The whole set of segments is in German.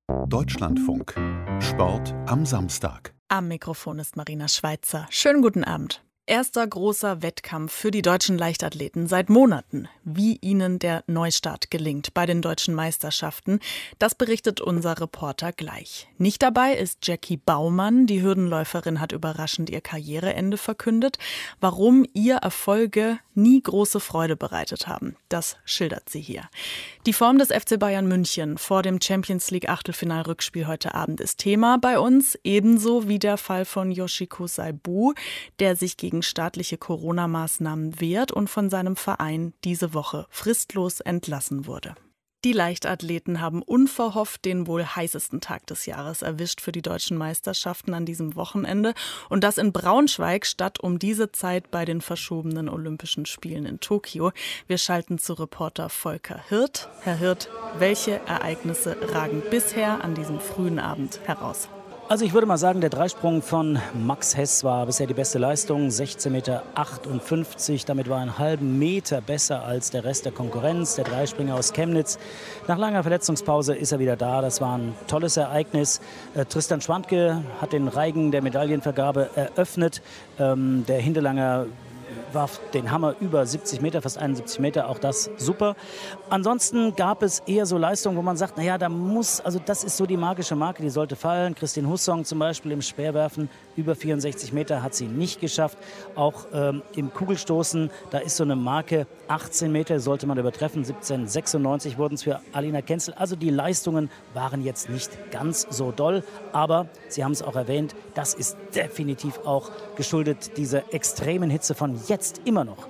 Deutschlandfunk. Sport am Samstag. Am Mikrofon ist Marina Schweizer. Schönen guten Abend. Erster großer Wettkampf für die deutschen Leichtathleten seit Monaten. Wie ihnen der Neustart gelingt bei den deutschen Meisterschaften, das berichtet unser Reporter gleich. Nicht dabei ist Jackie Baumann. Die Hürdenläuferin hat überraschend ihr Karriereende verkündet. Warum ihr Erfolge nie große Freude bereitet haben, das schildert sie hier. Die Form des FC Bayern München vor dem Champions League Achtelfinal-Rückspiel heute Abend ist Thema bei uns, ebenso wie der Fall von Yoshiko Saibu, der sich gegen staatliche Corona-Maßnahmen wehrt und von seinem Verein diese Woche fristlos entlassen wurde. Die Leichtathleten haben unverhofft den wohl heißesten Tag des Jahres erwischt für die deutschen Meisterschaften an diesem Wochenende. Und das in Braunschweig statt um diese Zeit bei den verschobenen Olympischen Spielen in Tokio. Wir schalten zu Reporter Volker Hirt. Herr Hirt, welche Ereignisse ragen bisher an diesem frühen Abend heraus? Also ich würde mal sagen, der Dreisprung von Max Hess war bisher die beste Leistung, 16,58 Meter. Damit war er einen halben Meter besser als der Rest der Konkurrenz. Der Dreispringer aus Chemnitz. Nach langer Verletzungspause ist er wieder da. Das war ein tolles Ereignis. Tristan Schwantke hat den Reigen der Medaillenvergabe eröffnet. Der Hinterlanger warf den Hammer über 70 Meter, fast 71 Meter, auch das super. Ansonsten gab es eher so Leistungen, wo man sagt, naja, das ist so die magische Marke, die sollte fallen. Christine Hussong zum Beispiel im Speerwerfen, über 64 Meter hat sie nicht geschafft. Auch im Kugelstoßen, da ist so eine Marke, 18 Meter sollte man übertreffen, 17,96 wurden es für Alina Kenzel. Also die Leistungen waren jetzt nicht ganz so doll, aber Sie haben es auch erwähnt, das ist definitiv auch geschuldet dieser extremen Hitze von jetzt immer noch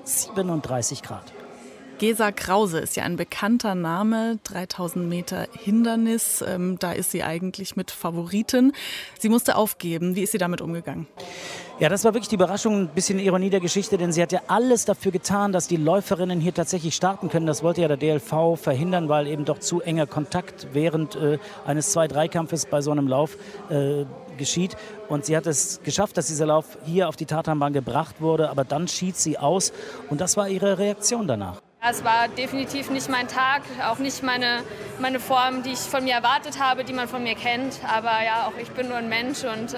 37 Grad. Gesa Krause ist ja ein bekannter Name, 3000 Meter Hindernis, da ist sie eigentlich mit Favoritin. Sie musste aufgeben. Wie ist sie damit umgegangen? Ja, das war wirklich die Überraschung, ein bisschen Ironie der Geschichte, denn sie hat ja alles dafür getan, dass die Läuferinnen hier tatsächlich starten können. Das wollte ja der DLV verhindern, weil eben doch zu enger Kontakt während eines 2-3-Kampfes bei so einem Lauf geschieht. Und sie hat es geschafft, dass dieser Lauf hier auf die Tatanbahn gebracht wurde, aber dann schied sie aus und das war ihre Reaktion danach. Es war definitiv nicht mein Tag, auch nicht meine Form, die ich von mir erwartet habe, die man von mir kennt. Aber ja, auch ich bin nur ein Mensch und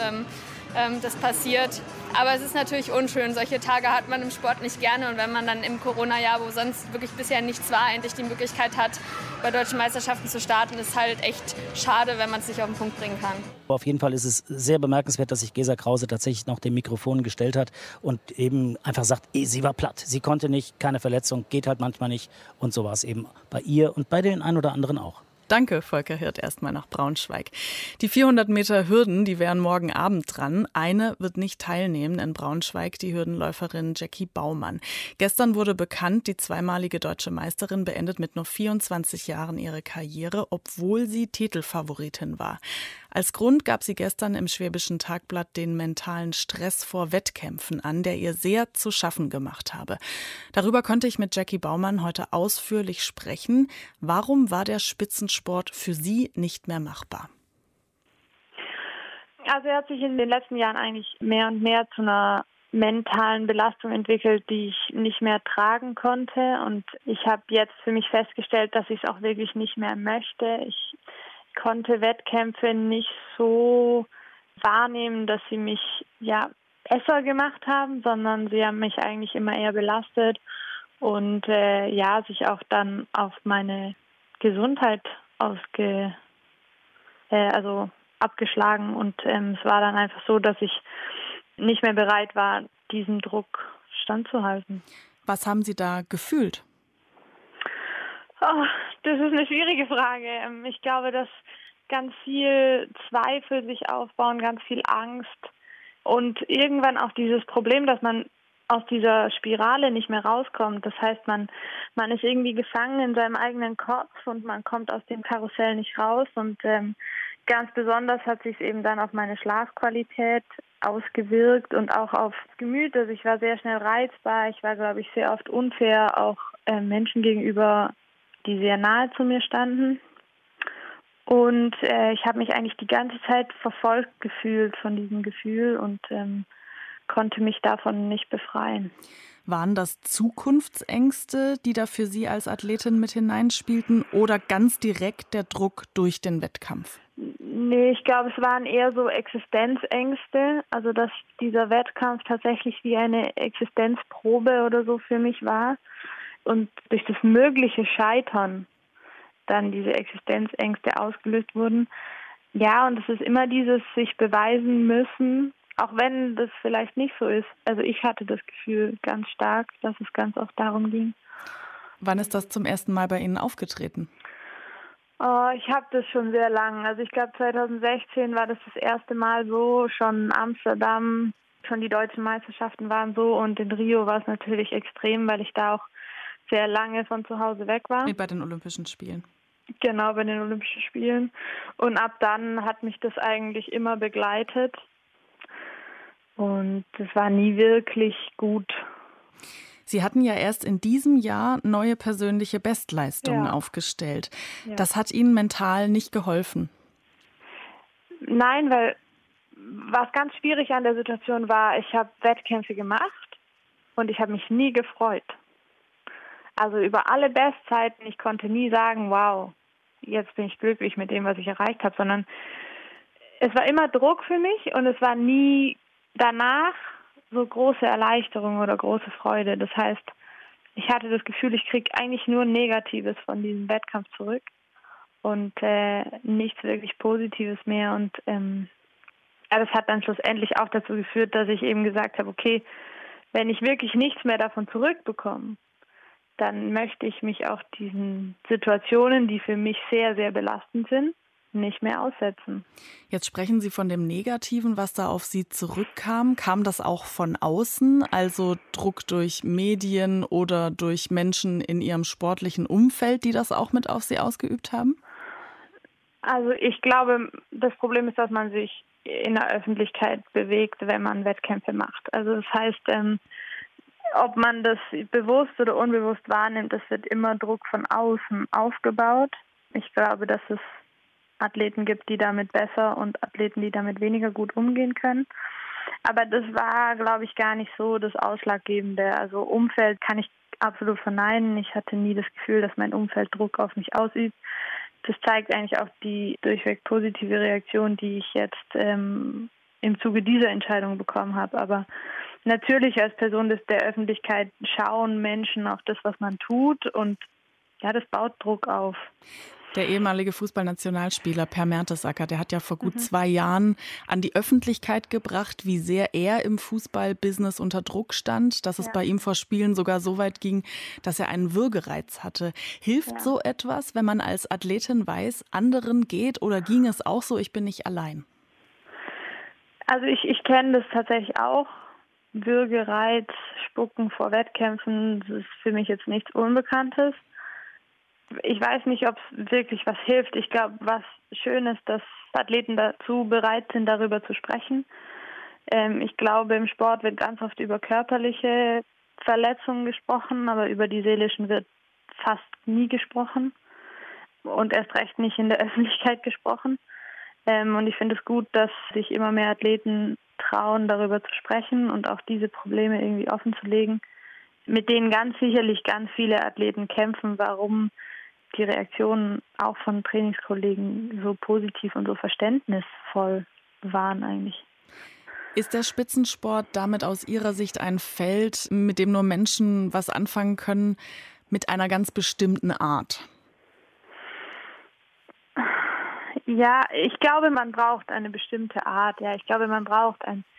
das passiert. Aber es ist natürlich unschön. Solche Tage hat man im Sport nicht gerne. Und wenn man dann im Corona-Jahr, wo sonst wirklich bisher nichts war, endlich die Möglichkeit hat, bei deutschen Meisterschaften zu starten, ist halt echt schade, wenn man es nicht auf den Punkt bringen kann. Auf jeden Fall ist es sehr bemerkenswert, dass sich Gesa Krause tatsächlich noch dem Mikrofon gestellt hat und eben einfach sagt, sie war platt. Sie konnte nicht, keine Verletzung, geht halt manchmal nicht. Und so war es eben bei ihr und bei den ein oder anderen auch. Danke, Volker Hirt, erstmal nach Braunschweig. Die 400 Meter Hürden, die wären morgen Abend dran. Eine wird nicht teilnehmen in Braunschweig, die Hürdenläuferin Jackie Baumann. Gestern wurde bekannt, die zweimalige deutsche Meisterin beendet mit nur 24 Jahren ihre Karriere, obwohl sie Titelfavoritin war. Als Grund gab sie gestern im Schwäbischen Tagblatt den mentalen Stress vor Wettkämpfen an, der ihr sehr zu schaffen gemacht habe. Darüber konnte ich mit Jackie Baumann heute ausführlich sprechen. Warum war der Spitzensport für sie nicht mehr machbar? Also er hat sich in den letzten Jahren eigentlich mehr und mehr zu einer mentalen Belastung entwickelt, die ich nicht mehr tragen konnte. Und ich habe jetzt für mich festgestellt, dass ich es auch wirklich nicht mehr möchte. Ich konnte Wettkämpfe nicht so wahrnehmen, dass sie mich besser gemacht haben, sondern sie haben mich eigentlich immer eher belastet und sich auch dann auf meine Gesundheit abgeschlagen. Und es war dann einfach so, dass ich nicht mehr bereit war, diesem Druck standzuhalten. Was haben Sie da gefühlt? Oh, das ist eine schwierige Frage. Ich glaube, dass ganz viel Zweifel sich aufbauen, ganz viel Angst und irgendwann auch dieses Problem, dass man aus dieser Spirale nicht mehr rauskommt. Das heißt, man ist irgendwie gefangen in seinem eigenen Kopf und man kommt aus dem Karussell nicht raus. Und ganz besonders hat sich es eben dann auf meine Schlafqualität ausgewirkt und auch aufs Gemüt. Also ich war sehr schnell reizbar. Ich war, glaube ich, sehr oft unfair, auch Menschen gegenüber, die sehr nahe zu mir standen. Und ich habe mich eigentlich die ganze Zeit verfolgt gefühlt von diesem Gefühl und konnte mich davon nicht befreien. Waren das Zukunftsängste, die da für Sie als Athletin mit hineinspielten oder ganz direkt der Druck durch den Wettkampf? Nee, ich glaube, es waren eher so Existenzängste, also dass dieser Wettkampf tatsächlich wie eine Existenzprobe oder so für mich war und durch das mögliche Scheitern dann diese Existenzängste ausgelöst wurden. Ja, und es ist immer dieses sich beweisen müssen, auch wenn das vielleicht nicht so ist. Also ich hatte das Gefühl ganz stark, dass es ganz oft darum ging. Wann ist das zum ersten Mal bei Ihnen aufgetreten? Oh, ich habe das schon sehr lang. Also ich glaube 2016 war das erste Mal so, schon in Amsterdam, schon die deutschen Meisterschaften waren so und in Rio war es natürlich extrem, weil ich da auch sehr lange von zu Hause weg war. Bei den Olympischen Spielen. Genau, bei den Olympischen Spielen. Und ab dann hat mich das eigentlich immer begleitet. Und es war nie wirklich gut. Sie hatten ja erst in diesem Jahr neue persönliche Bestleistungen aufgestellt. Ja. Das hat Ihnen mental nicht geholfen? Nein, weil was ganz schwierig an der Situation war, ich habe Wettkämpfe gemacht und ich habe mich nie gefreut. Also über alle Bestzeiten, ich konnte nie sagen, wow, jetzt bin ich glücklich mit dem, was ich erreicht habe, sondern es war immer Druck für mich und es war nie danach so große Erleichterung oder große Freude. Das heißt, ich hatte das Gefühl, ich kriege eigentlich nur Negatives von diesem Wettkampf zurück und nichts wirklich Positives mehr. Und das hat dann schlussendlich auch dazu geführt, dass ich eben gesagt habe, okay, wenn ich wirklich nichts mehr davon zurückbekomme, dann möchte ich mich auch diesen Situationen, die für mich sehr, sehr belastend sind, nicht mehr aussetzen. Jetzt sprechen Sie von dem Negativen, was da auf Sie zurückkam. Kam das auch von außen, also Druck durch Medien oder durch Menschen in Ihrem sportlichen Umfeld, die das auch mit auf Sie ausgeübt haben? Also ich glaube, das Problem ist, dass man sich in der Öffentlichkeit bewegt, wenn man Wettkämpfe macht. Also das heißt, ob man das bewusst oder unbewusst wahrnimmt, es wird immer Druck von außen aufgebaut. Ich glaube, dass es Athleten gibt, die damit besser und Athleten, die damit weniger gut umgehen können. Aber das war, glaube ich, gar nicht so das Ausschlaggebende. Also Umfeld kann ich absolut verneinen. Ich hatte nie das Gefühl, dass mein Umfeld Druck auf mich ausübt. Das zeigt eigentlich auch die durchweg positive Reaktion, die ich jetzt im Zuge dieser Entscheidung bekommen habe. Aber natürlich als Person der Öffentlichkeit schauen Menschen auf das, was man tut und ja, das baut Druck auf. Der ehemalige Fußballnationalspieler Per Mertesacker, der hat ja vor gut 2 Jahren an die Öffentlichkeit gebracht, wie sehr er im Fußballbusiness unter Druck stand, dass es bei ihm vor Spielen sogar so weit ging, dass er einen Würgereiz hatte. Hilft so etwas, wenn man als Athletin weiß, anderen geht oder ging es auch so, ich bin nicht allein? Also ich kenne das tatsächlich auch. Würgereiz, Spucken vor Wettkämpfen, das ist für mich jetzt nichts Unbekanntes. Ich weiß nicht, ob es wirklich was hilft. Ich glaube, was schön ist, dass Athleten dazu bereit sind, darüber zu sprechen. Ich glaube, im Sport wird ganz oft über körperliche Verletzungen gesprochen, aber über die seelischen wird fast nie gesprochen und erst recht nicht in der Öffentlichkeit gesprochen. Und ich finde es gut, dass sich immer mehr Athleten trauen, darüber zu sprechen und auch diese Probleme irgendwie offen zu legen, mit denen ganz sicherlich ganz viele Athleten kämpfen, warum die Reaktionen auch von Trainingskollegen so positiv und so verständnisvoll waren eigentlich. Ist der Spitzensport damit aus Ihrer Sicht ein Feld, mit dem nur Menschen was anfangen können, mit einer ganz bestimmten Art? Ja, ich glaube, man braucht eine bestimmte Art. Ja, ich glaube, man braucht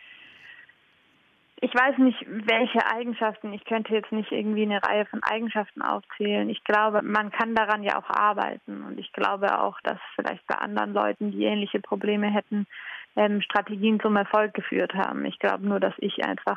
ich weiß nicht, welche Eigenschaften. Ich könnte jetzt nicht irgendwie eine Reihe von Eigenschaften aufzählen. Ich glaube, man kann daran ja auch arbeiten. Und ich glaube auch, dass vielleicht bei anderen Leuten, die ähnliche Probleme hätten, Strategien zum Erfolg geführt haben. Ich glaube nur, dass ich einfach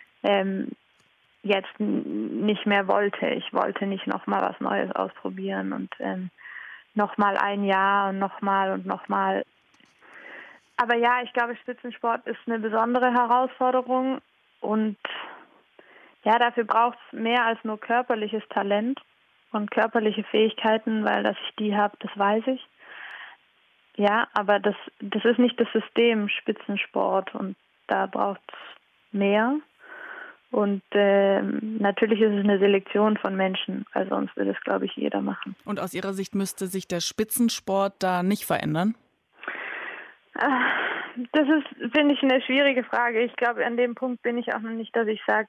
jetzt nicht mehr wollte. Ich wollte nicht nochmal was Neues ausprobieren und nochmal ein Jahr und nochmal und nochmal. Aber ja, ich glaube, Spitzensport ist eine besondere Herausforderung. Und ja, dafür braucht es mehr als nur körperliches Talent und körperliche Fähigkeiten, weil dass ich die habe, das weiß ich. Ja, aber das ist nicht das System Spitzensport und da braucht es mehr. Und natürlich ist es eine Selektion von Menschen, weil sonst würde es, glaube ich, jeder machen. Und aus Ihrer Sicht müsste sich der Spitzensport da nicht verändern? Das ist, finde ich, eine schwierige Frage. Ich glaube, an dem Punkt bin ich auch noch nicht, dass ich sage,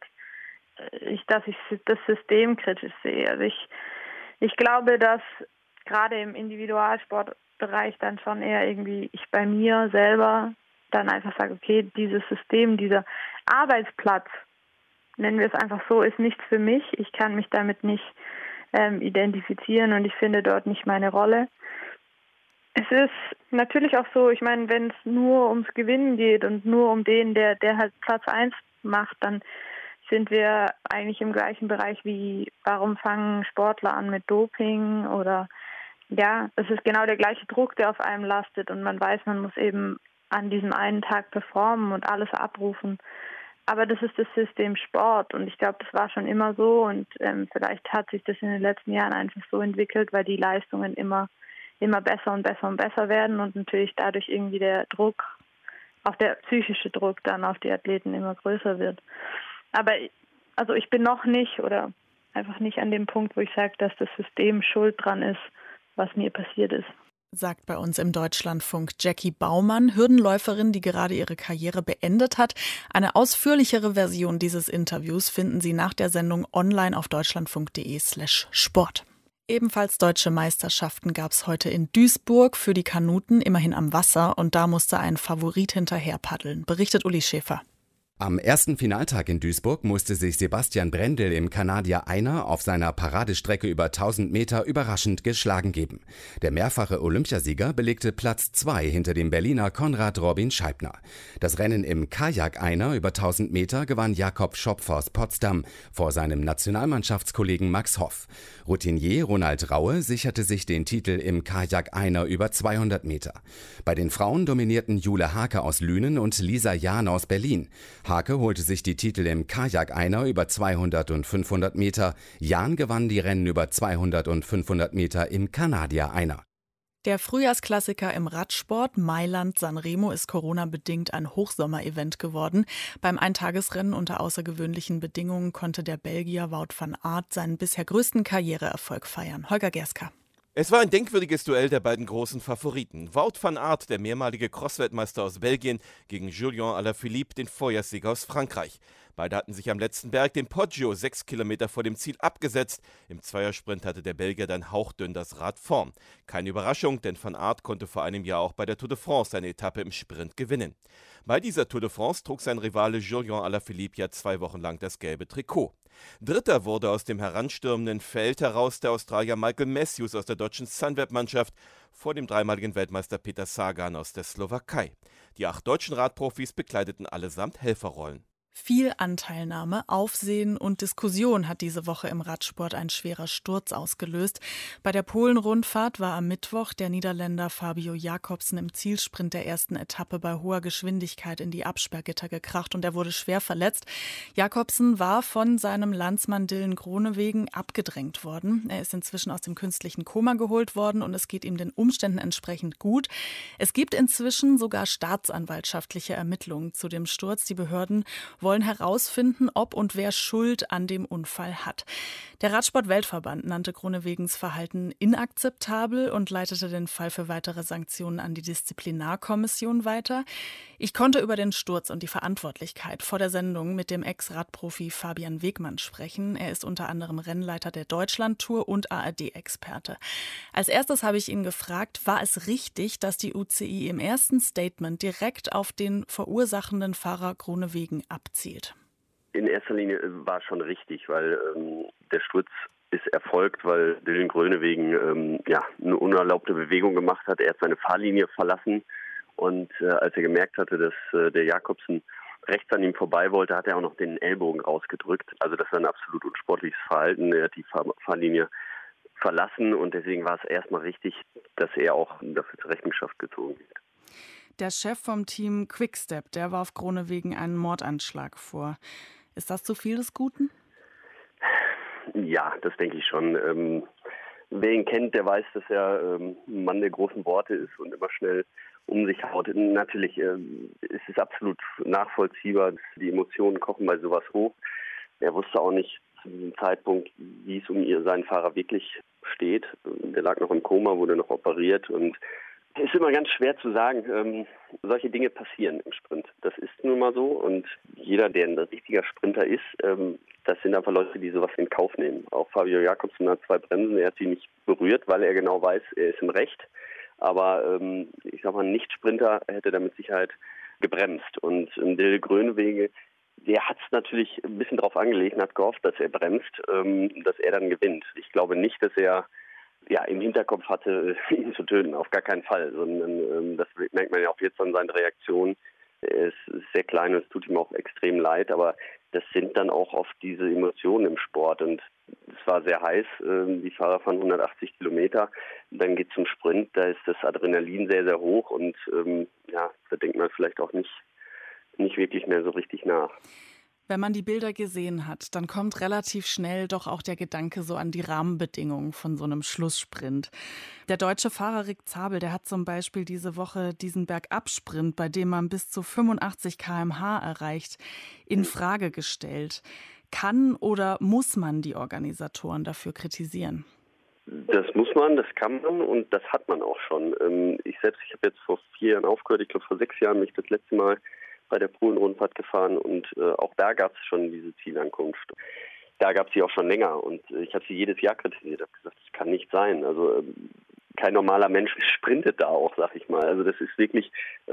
dass ich das System kritisch sehe. Also ich glaube, dass gerade im Individualsportbereich dann schon eher irgendwie ich bei mir selber dann einfach sage, okay, dieses System, dieser Arbeitsplatz, nennen wir es einfach so, ist nichts für mich. Ich kann mich damit nicht identifizieren und ich finde dort nicht meine Rolle. Es ist natürlich auch so, ich meine, wenn es nur ums Gewinnen geht und nur um den, der halt Platz 1 macht, dann sind wir eigentlich im gleichen Bereich wie, warum fangen Sportler an mit Doping oder ja, es ist genau der gleiche Druck, der auf einem lastet und man weiß, man muss eben an diesem einen Tag performen und alles abrufen. Aber das ist das System Sport und ich glaube, das war schon immer so und vielleicht hat sich das in den letzten Jahren einfach so entwickelt, weil die Leistungen immer besser und besser und besser werden und natürlich dadurch irgendwie der Druck, auch der psychische Druck dann auf die Athleten immer größer wird. Aber also ich bin noch nicht oder einfach nicht an dem Punkt, wo ich sage, dass das System schuld dran ist, was mir passiert ist. Sagt bei uns im Deutschlandfunk Jackie Baumann, Hürdenläuferin, die gerade ihre Karriere beendet hat. Eine ausführlichere Version dieses Interviews finden Sie nach der Sendung online auf deutschlandfunk.de/sport. Ebenfalls deutsche Meisterschaften gab es heute in Duisburg für die Kanuten, immerhin am Wasser. Und da musste ein Favorit hinterher paddeln, berichtet Uli Schäfer. Am ersten Finaltag in Duisburg musste sich Sebastian Brendel im Kanadier Einer auf seiner Paradestrecke über 1000 Meter überraschend geschlagen geben. Der mehrfache Olympiasieger belegte Platz 2 hinter dem Berliner Konrad Robin Scheibner. Das Rennen im Kajak Einer über 1000 Meter gewann Jakob Schopf aus Potsdam vor seinem Nationalmannschaftskollegen Max Hoff. Routinier Ronald Raue sicherte sich den Titel im Kajak Einer über 200 Meter. Bei den Frauen dominierten Jule Hake aus Lünen und Lisa Jahn aus Berlin. Hake holte sich die Titel im Kajak Einer über 200 und 500 Meter. Jahn gewann die Rennen über 200 und 500 Meter im Kanadier Einer. Der Frühjahrsklassiker im Radsport Mailand-San Remo ist Corona-bedingt ein Hochsommerevent geworden. Beim Eintagesrennen unter außergewöhnlichen Bedingungen konnte der Belgier Wout van Aert seinen bisher größten Karriereerfolg feiern. Holger Gerska. Es war ein denkwürdiges Duell der beiden großen Favoriten. Wout van Aert, der mehrmalige Cross-Weltmeister aus Belgien, gegen Julien Alaphilippe, den Vorjahrssieger aus Frankreich. Beide hatten sich am letzten Berg, den Poggio, 6 Kilometer vor dem Ziel abgesetzt. Im Zweiersprint hatte der Belgier dann hauchdünn das Rad vorn. Keine Überraschung, denn van Aert konnte vor einem Jahr auch bei der Tour de France eine Etappe im Sprint gewinnen. Bei dieser Tour de France trug sein Rivale Julien Alaphilippe ja 2 Wochen lang das gelbe Trikot. Dritter wurde aus dem heranstürmenden Feld heraus der Australier Michael Matthews aus der deutschen Sunweb-Mannschaft vor dem dreimaligen Weltmeister Peter Sagan aus der Slowakei. Die 8 deutschen Radprofis bekleideten allesamt Helferrollen. Viel Anteilnahme, Aufsehen und Diskussion hat diese Woche im Radsport ein schwerer Sturz ausgelöst. Bei der Polen-Rundfahrt war am Mittwoch der Niederländer Fabio Jacobsen im Zielsprint der ersten Etappe bei hoher Geschwindigkeit in die Absperrgitter gekracht und er wurde schwer verletzt. Jacobsen war von seinem Landsmann Dylan Groenewegen abgedrängt worden. Er ist inzwischen aus dem künstlichen Koma geholt worden und es geht ihm den Umständen entsprechend gut. Es gibt inzwischen sogar staatsanwaltschaftliche Ermittlungen zu dem Sturz. Die Behörden wollen herausfinden, ob und wer Schuld an dem Unfall hat. Der Radsport-Weltverband nannte Groenewegens Verhalten inakzeptabel und leitete den Fall für weitere Sanktionen an die Disziplinarkommission weiter. Ich konnte über den Sturz und die Verantwortlichkeit vor der Sendung mit dem Ex-Radprofi Fabian Wegmann sprechen. Er ist unter anderem Rennleiter der Deutschlandtour und ARD-Experte. Als erstes habe ich ihn gefragt, war es richtig, dass die UCI im ersten Statement direkt auf den verursachenden Fahrer Groenewegen abzielt? In erster Linie war es schon richtig, weil der Sturz ist erfolgt, weil Dylan Groenewegen eine unerlaubte Bewegung gemacht hat. Er hat seine Fahrlinie verlassen und als er gemerkt hatte, dass der Jacobsen rechts an ihm vorbei wollte, hat er auch noch den Ellbogen rausgedrückt. Also das war ein absolut unsportliches Verhalten. Er hat die Fahrlinie verlassen und deswegen war es erstmal richtig, dass er auch dafür zur Rechenschaft gezogen wird. Der Chef vom Team Quickstep, der warf Groenewegen einen Mordanschlag vor. Ist das zu viel des Guten? Ja, das denke ich schon. Wer ihn kennt, der weiß, dass er ein Mann der großen Worte ist und immer schnell um sich haut. Natürlich ist es absolut nachvollziehbar, dass die Emotionen kochen bei sowas hoch. Er wusste auch nicht zu diesem Zeitpunkt, wie es um seinen Fahrer wirklich steht. Der lag noch im Koma, wurde noch operiert und Ist immer ganz schwer zu sagen. Solche Dinge passieren im Sprint. Das ist nun mal so. Und jeder, der ein richtiger Sprinter ist, das sind einfach Leute, die sowas in Kauf nehmen. Auch Fabio Jakobsen hat 2 Bremsen. Er hat sie nicht berührt, weil er genau weiß, er ist im Recht. Aber ich sag mal, ein Nicht-Sprinter hätte da mit Sicherheit gebremst. Und Dylan Groenewegen, der hat es natürlich ein bisschen drauf angelegt und hat gehofft, dass er bremst, dass er dann gewinnt. Ich glaube nicht, dass er im Hinterkopf hatte, ihn zu töten. Auf gar keinen Fall. Sondern das merkt man ja auch jetzt an seinen Reaktionen. Er ist sehr klein und es tut ihm auch extrem leid, aber das sind dann auch oft diese Emotionen im Sport. Und es war sehr heiß, die Fahrer fahren 180 Kilometer, dann geht es zum Sprint, da ist das Adrenalin sehr, sehr hoch und da denkt man vielleicht auch nicht wirklich mehr so richtig nach. Wenn man die Bilder gesehen hat, dann kommt relativ schnell doch auch der Gedanke so an die Rahmenbedingungen von so einem Schlusssprint. Der deutsche Fahrer Rick Zabel, der hat zum Beispiel diese Woche diesen Bergabsprint, bei dem man bis zu 85 km/h erreicht, in Frage gestellt. Kann oder muss man die Organisatoren dafür kritisieren? Das muss man, das kann man und das hat man auch schon. Ich habe jetzt vor 4 Jahren aufgehört, ich glaube vor 6 Jahren mich das letzte Mal bei der Polen-Rundfahrt gefahren und auch da gab es schon diese Zielankunft. Da gab es sie auch schon länger und ich habe sie jedes Jahr kritisiert, habe gesagt, das kann nicht sein. Also kein normaler Mensch sprintet da auch, sag ich mal. Also das ist wirklich,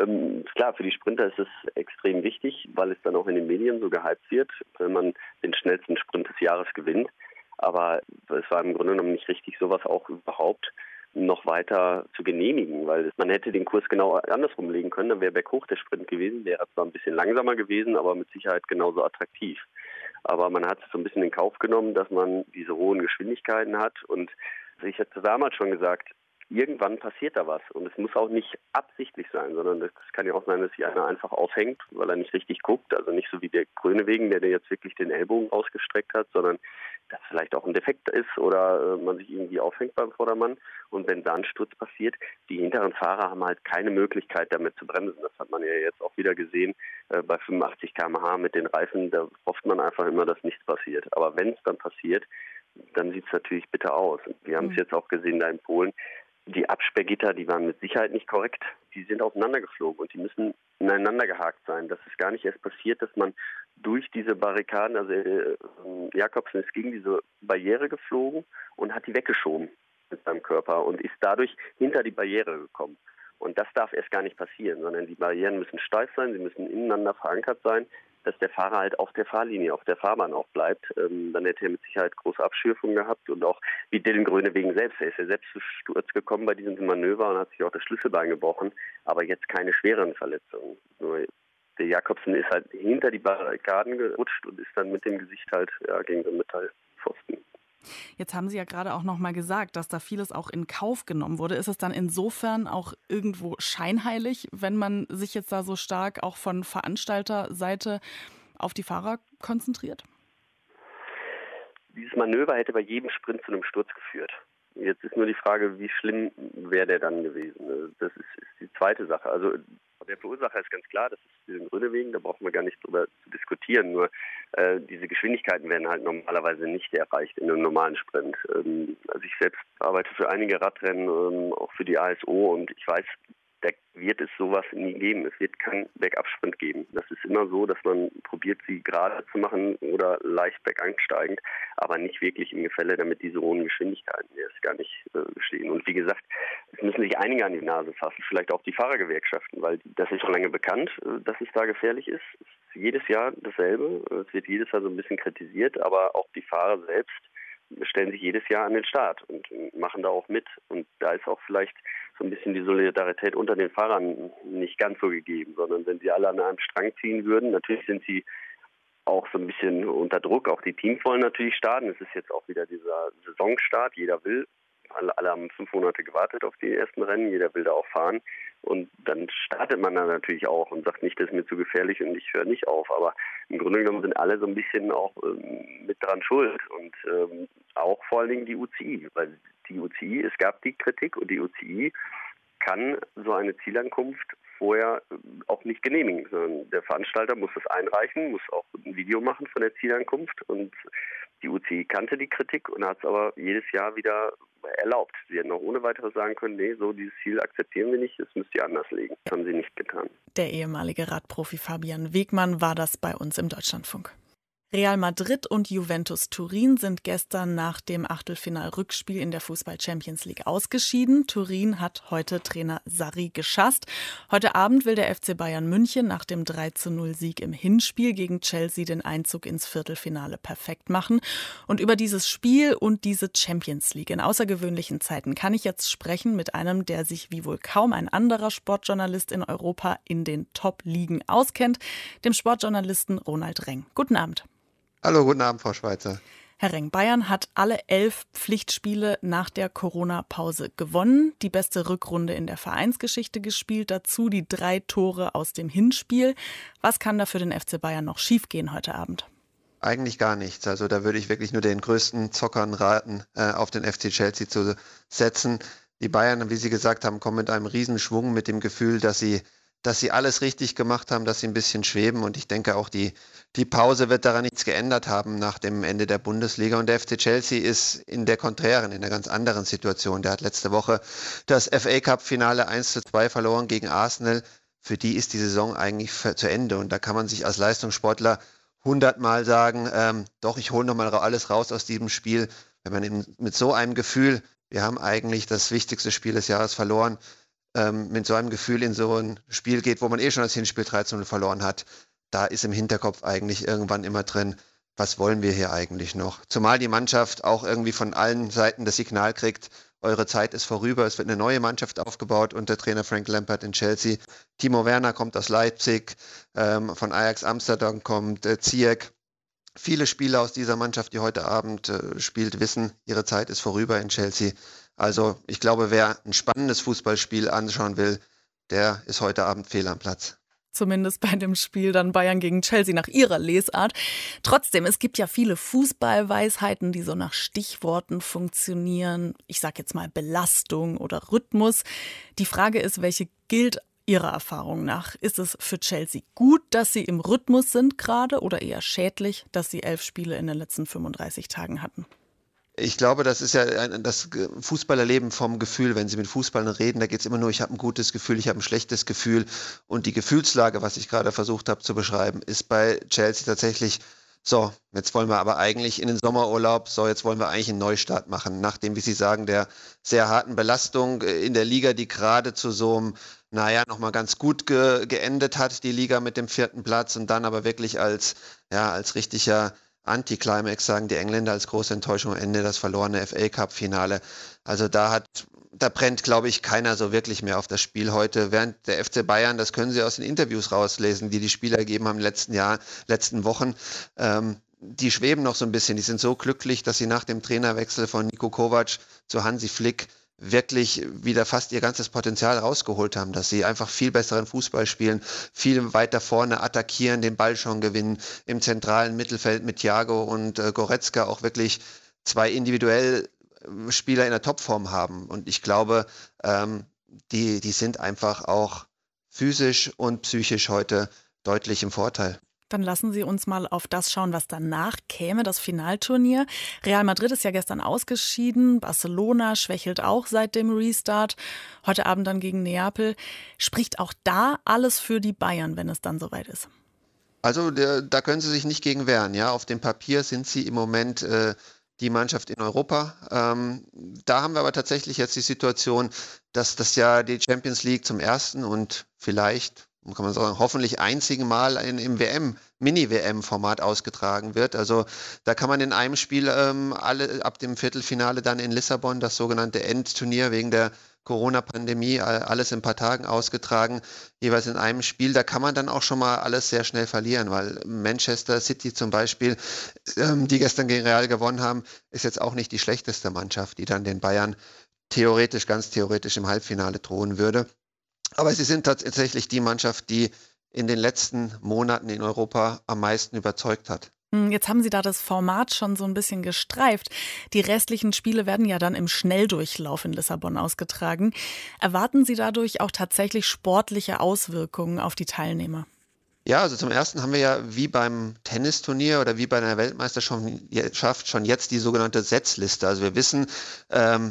klar, für die Sprinter ist es extrem wichtig, weil es dann auch in den Medien so gehypt wird, wenn man den schnellsten Sprint des Jahres gewinnt. Aber es war im Grunde genommen nicht richtig, sowas auch überhaupt noch weiter zu genehmigen, weil man hätte den Kurs genau andersrum legen können, dann wäre berghoch der Sprint gewesen, wäre zwar ein bisschen langsamer gewesen, aber mit Sicherheit genauso attraktiv. Aber man hat es so ein bisschen in Kauf genommen, dass man diese hohen Geschwindigkeiten hat und ich hatte damals schon gesagt, irgendwann passiert da was und es muss auch nicht absichtlich sein, sondern es kann ja auch sein, dass sich einer einfach aufhängt, weil er nicht richtig guckt, also nicht so wie der Groenewegen, der jetzt wirklich den Ellbogen ausgestreckt hat, sondern dass vielleicht auch ein Defekt ist oder man sich irgendwie aufhängt beim Vordermann und wenn da ein Sturz passiert, die hinteren Fahrer haben halt keine Möglichkeit damit zu bremsen. Das hat man ja jetzt auch wieder gesehen bei 85 km/h mit den Reifen, da hofft man einfach immer, dass nichts passiert. Aber wenn es dann passiert, dann sieht es natürlich bitter aus. Wir haben es jetzt auch gesehen da in Polen, die Absperrgitter, die waren mit Sicherheit nicht korrekt. Die sind auseinandergeflogen und die müssen ineinander gehakt sein. Das ist gar nicht erst passiert, dass man durch diese Barrikaden, also Jakobsen ist gegen diese Barriere geflogen und hat die weggeschoben mit seinem Körper und ist dadurch hinter die Barriere gekommen. Und das darf erst gar nicht passieren, sondern die Barrieren müssen steif sein, sie müssen ineinander verankert sein, dass der Fahrer halt auf der Fahrlinie, auf der Fahrbahn auch bleibt. Dann hätte er mit Sicherheit große Abschürfungen gehabt und auch wie Dylan Groenewegen selbst. Er ist ja selbst zu Sturz gekommen bei diesem Manöver und hat sich auch das Schlüsselbein gebrochen, aber jetzt keine schweren Verletzungen. Nur der Jakobsen ist halt hinter die Barrikaden gerutscht und ist dann mit dem Gesicht halt gegen den Metallpfosten. Jetzt haben Sie ja gerade auch noch mal gesagt, dass da vieles auch in Kauf genommen wurde. Ist es dann insofern auch irgendwo scheinheilig, wenn man sich jetzt da so stark auch von Veranstalterseite auf die Fahrer konzentriert? Dieses Manöver hätte bei jedem Sprint zu einem Sturz geführt. Jetzt ist nur die Frage, wie schlimm wäre der dann gewesen. Das ist die zweite Sache. Also der Verursacher ist ganz klar, das ist Dylan Groenewegen, da brauchen wir gar nicht drüber zu diskutieren. Nur diese Geschwindigkeiten werden halt normalerweise nicht erreicht in einem normalen Sprint. Also ich selbst arbeite für einige Radrennen, auch für die ASO und ich weiß, da wird es sowas nie geben. Es wird keinen Bergabsprint geben. Das ist immer so, dass man probiert, sie gerade zu machen oder leicht bergansteigend, aber nicht wirklich im Gefälle, damit diese hohen Geschwindigkeiten erst gar nicht bestehen. Und wie gesagt, es müssen sich einige an die Nase fassen, vielleicht auch die Fahrergewerkschaften, weil das ist schon lange bekannt, dass es da gefährlich ist. Es ist jedes Jahr dasselbe. Es wird jedes Jahr so ein bisschen kritisiert, aber auch die Fahrer selbst stellen sich jedes Jahr an den Start und machen da auch mit. Und da ist auch vielleicht so ein bisschen die Solidarität unter den Fahrern nicht ganz so gegeben, sondern wenn sie alle an einem Strang ziehen würden, natürlich sind sie auch so ein bisschen unter Druck. Auch die Teams wollen natürlich starten. Es ist jetzt auch wieder dieser Saisonstart. Jeder will. Alle haben 5 Monate gewartet auf die ersten Rennen. Jeder will da auch fahren. Und dann startet man dann natürlich auch und sagt nicht, das ist mir zu gefährlich und ich höre nicht auf. Aber im Grunde genommen sind alle so ein bisschen auch mit dran schuld. Und auch vor allen Dingen die UCI. Weil die UCI, es gab die Kritik und die UCI kann so eine Zielankunft vorher auch nicht genehmigen, sondern der Veranstalter muss das einreichen, muss auch ein Video machen von der Zielankunft und die UCI kannte die Kritik und hat es aber jedes Jahr wieder erlaubt. Sie hätten auch ohne weiteres sagen können, nee, so dieses Ziel akzeptieren wir nicht, das müsst ihr anders legen. Das haben sie nicht getan. Der ehemalige Radprofi Fabian Wegmann war das bei uns im Deutschlandfunk. Real Madrid und Juventus Turin sind gestern nach dem Achtelfinal-Rückspiel in der Fußball-Champions League ausgeschieden. Turin hat heute Trainer Sarri geschasst. Heute Abend will der FC Bayern München nach dem 3:0-Sieg im Hinspiel gegen Chelsea den Einzug ins Viertelfinale perfekt machen. Und über dieses Spiel und diese Champions League in außergewöhnlichen Zeiten kann ich jetzt sprechen mit einem, der sich wie wohl kaum ein anderer Sportjournalist in Europa in den Top-Ligen auskennt, dem Sportjournalisten Ronald Reng. Guten Abend. Hallo, guten Abend, Frau Schweitzer. Herr Reng, Bayern hat alle 11 Pflichtspiele nach der Corona-Pause gewonnen, die beste Rückrunde in der Vereinsgeschichte gespielt, dazu die 3 Tore aus dem Hinspiel. Was kann da für den FC Bayern noch schiefgehen heute Abend? Eigentlich gar nichts. Also da würde ich wirklich nur den größten Zockern raten, auf den FC Chelsea zu setzen. Die Bayern, wie Sie gesagt haben, kommen mit einem Riesenschwung, mit dem Gefühl, dass sie alles richtig gemacht haben, dass sie ein bisschen schweben. Und ich denke auch, die Pause wird daran nichts geändert haben nach dem Ende der Bundesliga. Und der FC Chelsea ist in der konträren, in einer ganz anderen Situation. Der hat letzte Woche das FA-Cup-Finale 1:2 verloren gegen Arsenal. Für die ist die Saison eigentlich zu Ende. Und da kann man sich als Leistungssportler 100-mal sagen, doch, ich hole nochmal alles raus aus diesem Spiel. Wenn man eben mit so einem Gefühl, wir haben eigentlich das wichtigste Spiel des Jahres verloren, mit so einem Gefühl in so ein Spiel geht, wo man schon das Hinspiel 3:0 verloren hat, da ist im Hinterkopf eigentlich irgendwann immer drin, was wollen wir hier eigentlich noch? Zumal die Mannschaft auch irgendwie von allen Seiten das Signal kriegt, eure Zeit ist vorüber, es wird eine neue Mannschaft aufgebaut unter Trainer Frank Lampard in Chelsea. Timo Werner kommt aus Leipzig, von Ajax Amsterdam kommt Ziyech. Viele Spieler aus dieser Mannschaft, die heute Abend spielt, wissen, ihre Zeit ist vorüber in Chelsea. Also ich glaube, wer ein spannendes Fußballspiel anschauen will, der ist heute Abend fehl am Platz. Zumindest bei dem Spiel dann Bayern gegen Chelsea nach ihrer Lesart. Trotzdem, es gibt ja viele Fußballweisheiten, die so nach Stichworten funktionieren. Ich sage jetzt mal Belastung oder Rhythmus. Die Frage ist, welche gilt Ihrer Erfahrung nach? Ist es für Chelsea gut, dass sie im Rhythmus sind gerade oder eher schädlich, dass sie 11 Spiele in den letzten 35 Tagen hatten? Ich glaube, das ist ja das Fußballerleben vom Gefühl. Wenn Sie mit Fußballern reden, da geht es immer nur, ich habe ein gutes Gefühl, ich habe ein schlechtes Gefühl. Und die Gefühlslage, was ich gerade versucht habe zu beschreiben, ist bei Chelsea tatsächlich so, jetzt wollen wir aber eigentlich in den Sommerurlaub, so, jetzt wollen wir eigentlich einen Neustart machen. Nachdem, wie Sie sagen, der sehr harten Belastung in der Liga, die gerade zu so einem, nochmal ganz gut geendet hat, die Liga mit dem 4. Platz und dann aber wirklich als richtiger Anti-Climax, sagen die Engländer, als große Enttäuschung am Ende das verlorene FA-Cup-Finale. Also da brennt, glaube ich, keiner so wirklich mehr auf das Spiel heute. Während der FC Bayern, das können Sie aus den Interviews rauslesen, die Spieler gegeben haben in den letzten Wochen, die schweben noch so ein bisschen. Die sind so glücklich, dass sie nach dem Trainerwechsel von Niko Kovac zu Hansi Flick wirklich wieder fast ihr ganzes Potenzial rausgeholt haben, dass sie einfach viel besseren Fußball spielen, viel weiter vorne attackieren, den Ball schon gewinnen, im zentralen Mittelfeld mit Thiago und Goretzka auch wirklich 2 individuell Spieler in der Topform haben. Und ich glaube, die sind einfach auch physisch und psychisch heute deutlich im Vorteil. Dann lassen Sie uns mal auf das schauen, was danach käme, das Finalturnier. Real Madrid ist ja gestern ausgeschieden, Barcelona schwächelt auch seit dem Restart. Heute Abend dann gegen Neapel. Spricht auch da alles für die Bayern, wenn es dann soweit ist? Also da können Sie sich nicht gegen wehren. Ja? Auf dem Papier sind Sie im Moment die Mannschaft in Europa. Da haben wir aber tatsächlich jetzt die Situation, dass das ja die Champions League zum ersten und vielleicht, kann man sagen, hoffentlich einzigen Mal im Mini-WM-Format ausgetragen wird. Also da kann man in einem Spiel alle ab dem Viertelfinale dann in Lissabon, das sogenannte Endturnier wegen der Corona-Pandemie, alles in ein paar Tagen ausgetragen, jeweils in einem Spiel. Da kann man dann auch schon mal alles sehr schnell verlieren, weil Manchester City zum Beispiel, die gestern gegen Real gewonnen haben, ist jetzt auch nicht die schlechteste Mannschaft, die dann den Bayern ganz theoretisch im Halbfinale drohen würde. Aber sie sind tatsächlich die Mannschaft, die in den letzten Monaten in Europa am meisten überzeugt hat. Jetzt haben Sie da das Format schon so ein bisschen gestreift. Die restlichen Spiele werden ja dann im Schnelldurchlauf in Lissabon ausgetragen. Erwarten Sie dadurch auch tatsächlich sportliche Auswirkungen auf die Teilnehmer? Ja, also zum Ersten haben wir ja wie beim Tennisturnier oder wie bei einer Weltmeisterschaft schon jetzt die sogenannte Setzliste. Also wir wissen,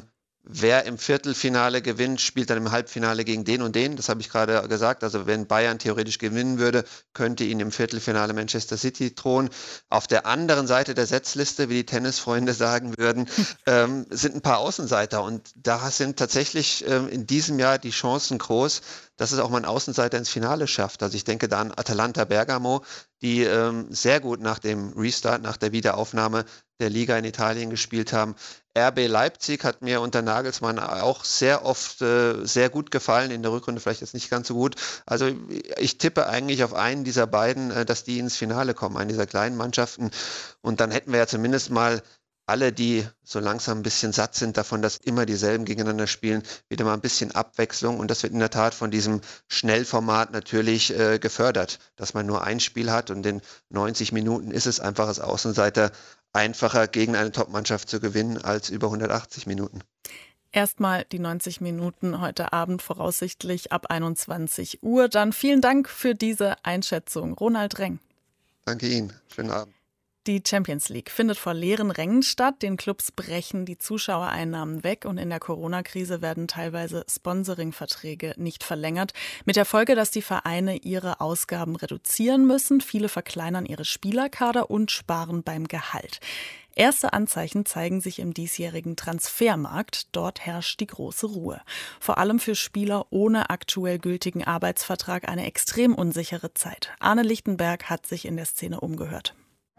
wer im Viertelfinale gewinnt, spielt dann im Halbfinale gegen den und den. Das habe ich gerade gesagt. Also wenn Bayern theoretisch gewinnen würde, könnte ihnen im Viertelfinale Manchester City drohen. Auf der anderen Seite der Setzliste, wie die Tennisfreunde sagen würden, sind ein paar Außenseiter. Und da sind tatsächlich in diesem Jahr die Chancen groß, dass es auch mal ein Außenseiter ins Finale schafft. Also ich denke da an Atalanta Bergamo, die sehr gut nach dem Restart, nach der Wiederaufnahme der Liga in Italien gespielt haben. RB Leipzig hat mir unter Nagelsmann auch sehr oft sehr gut gefallen, in der Rückrunde vielleicht jetzt nicht ganz so gut. Also ich tippe eigentlich auf einen dieser beiden, dass die ins Finale kommen, einen dieser kleinen Mannschaften. Und dann hätten wir ja zumindest mal alle, die so langsam ein bisschen satt sind davon, dass immer dieselben gegeneinander spielen, wieder mal ein bisschen Abwechslung. Und das wird in der Tat von diesem Schnellformat natürlich gefördert, dass man nur ein Spiel hat und in 90 Minuten ist es einfach als Außenseiter einfacher, gegen eine Top-Mannschaft zu gewinnen, als über 180 Minuten. Erstmal die 90 Minuten heute Abend voraussichtlich ab 21 Uhr. Dann vielen Dank für diese Einschätzung. Ronald Reng. Danke Ihnen. Schönen Abend. Die Champions League findet vor leeren Rängen statt. Den Clubs brechen die Zuschauereinnahmen weg und in der Corona-Krise werden teilweise Sponsoring-Verträge nicht verlängert. Mit der Folge, dass die Vereine ihre Ausgaben reduzieren müssen. Viele verkleinern ihre Spielerkader und sparen beim Gehalt. Erste Anzeichen zeigen sich im diesjährigen Transfermarkt. Dort herrscht die große Ruhe. Vor allem für Spieler ohne aktuell gültigen Arbeitsvertrag eine extrem unsichere Zeit. Arne Lichtenberg hat sich in der Szene umgehört.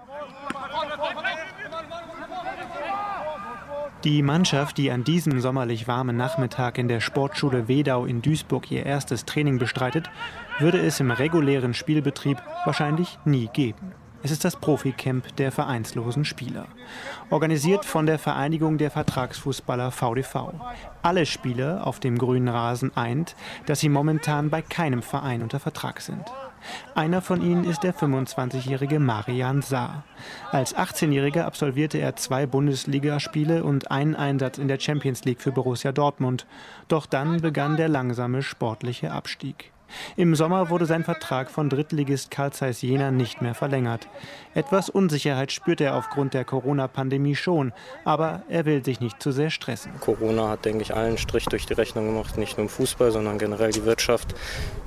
Die Mannschaft, die an diesem sommerlich warmen Nachmittag in der Sportschule Wedau in Duisburg ihr erstes Training bestreitet, würde es im regulären Spielbetrieb wahrscheinlich nie geben. Es ist das Proficamp der vereinslosen Spieler. Organisiert von der Vereinigung der Vertragsfußballer VDV. Alle Spieler auf dem grünen Rasen eint, dass sie momentan bei keinem Verein unter Vertrag sind. Einer von ihnen ist der 25-jährige Marian Saar. Als 18-Jähriger absolvierte er 2 Bundesligaspiele und einen Einsatz in der Champions League für Borussia Dortmund. Doch dann begann der langsame sportliche Abstieg. Im Sommer wurde sein Vertrag von Drittligist Carl Zeiss Jena nicht mehr verlängert. Etwas Unsicherheit spürt er aufgrund der Corona-Pandemie schon, aber er will sich nicht zu sehr stressen. Corona hat, denke ich, allen einen Strich durch die Rechnung gemacht, nicht nur im Fußball, sondern generell die Wirtschaft.